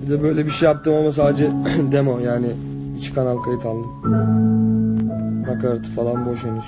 Bir de böyle bir şey yaptım ama sadece demo, yani 2 kanal kayıt aldım. Nakaratı falan boş henüz.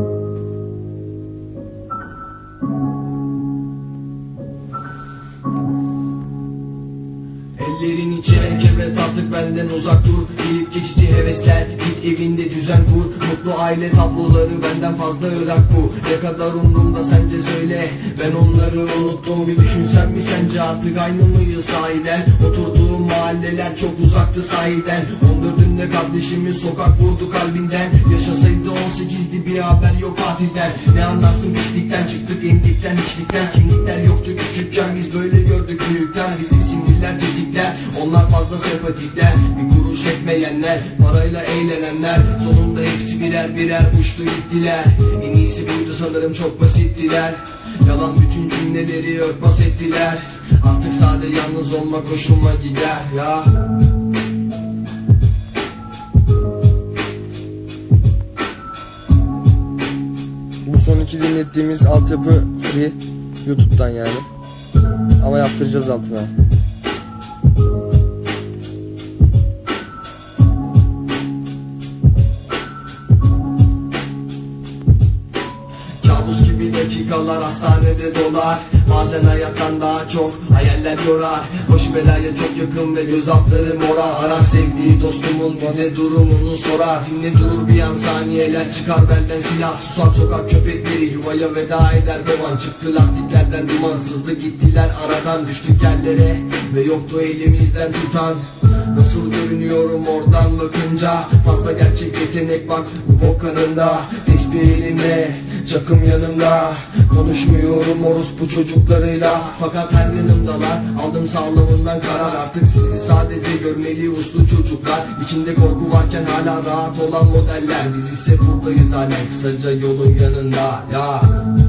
Ellerini çek, evet artık benden uzak dur. Gelip geçici hevesler, git evinde düzen kur. Mutlu aile tabloları benden fazla ırak bu. Ne kadar umrumda sence söyle, ben onları unuttum. Bir düşünsen mi sence artık aynı mıyız sahiden? Oturduğum mahalleler çok uzaktı sahiden. 14'ünde kardeşimiz sokak vurdu kalbinden. Yaşasaydı 18'di, bir haber yok katilden. Ne anlarsın pislikten, çıktık endikten, hiçlikten. Kimlikler yoktu küçükken, biz böyle gördük büyükten. Bizi sinirler tetikler, onlar fazla sempatikler. Bir kuruş etmeyenler, parayla eğlenenler. Sonunda hepsi birer birer uçtu gittiler. En iyisi buydu sanırım, çok basittiler. Yalan bütün cümleleri örtbas ettiler. Artık sade yalnız olmak hoşuma gider ya. Bu son 2 dinlettiğimiz altyapı free, YouTube'dan yani. Ama yaptıracağız altına. Kabus gibi dakikalar hastanede dolar. Bazen hayattan daha çok hayaller yorar. Başı belaya çok yakın ve göz altları mora. Arar sevdiği dostumun bize durumunu sorar. Dinle durur bir an saniyeler, çıkar belden silah. Susar sokak köpekleri, yuvaya veda eder kovan. Çıktı lastiklerden duman, sızdı gittiler aradan. Düştük yerlere ve yoktu elimizden tutan. Nasıl görünüyorum oradan bakınca? Fazla gerçek yetenek bak bu bok kanında. Tesbih elimde, çakım yanımda. Konuşmuyorum orospu çocuklarıyla, fakat her yanımdalar. Aldım sağlamından karar, artık sizi sadece görmeli uslu çocuklar. İçinde korku varken hala rahat olan modeller. Biz ise buradayız halen, kısaca yolun yanında ya.